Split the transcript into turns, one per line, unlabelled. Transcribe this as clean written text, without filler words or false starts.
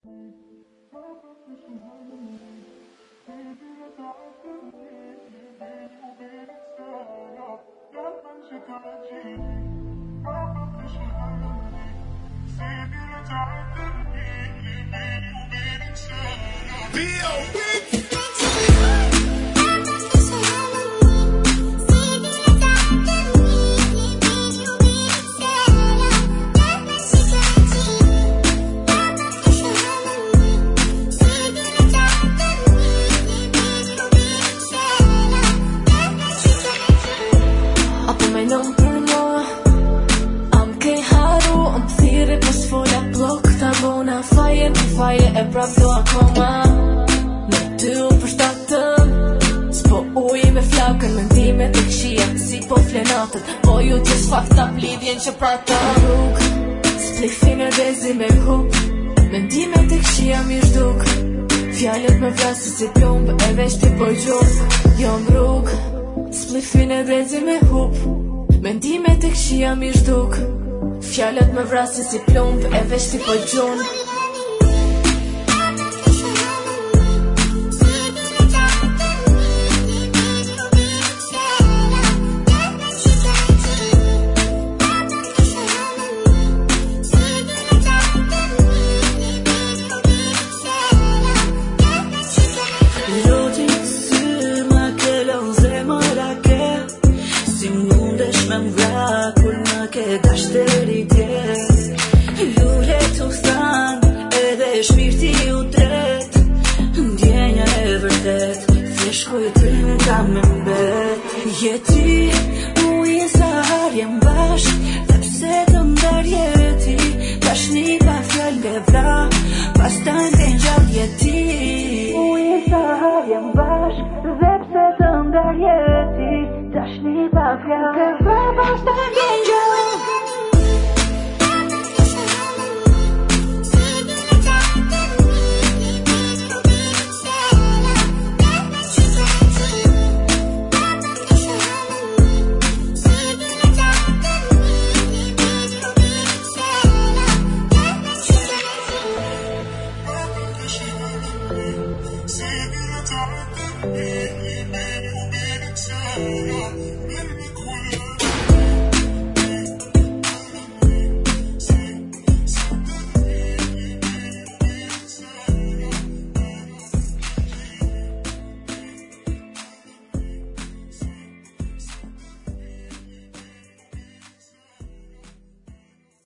Faje e prapto akoma Në ty u përshtatëm S'po uj me flakën Mendime të këshia Si po flenatët Po ju të s'fakta plidjen që pratëm Rrug Splifin e rezi me hup Mendime të këshia mi shduk Fjallet me vrasë si plumb E veç t'i po gjup Jo mrug Splifin e rezi me hup Mendime të këshia mi shduk Fjallet me vrasë si plumb E veç t'i po gjup
Lule të than edhe shpirti u tret Ndjenja e vërtet Fleshkoj të nga me mbet Jeti u i zahar jem bashk Dhe pse të mdarje ti Tashni pa fjall nge vra Pas ta në gjall jeti U i zahar jem bashk Dhe pse të mdarje ti Tashni pa fjall nge vra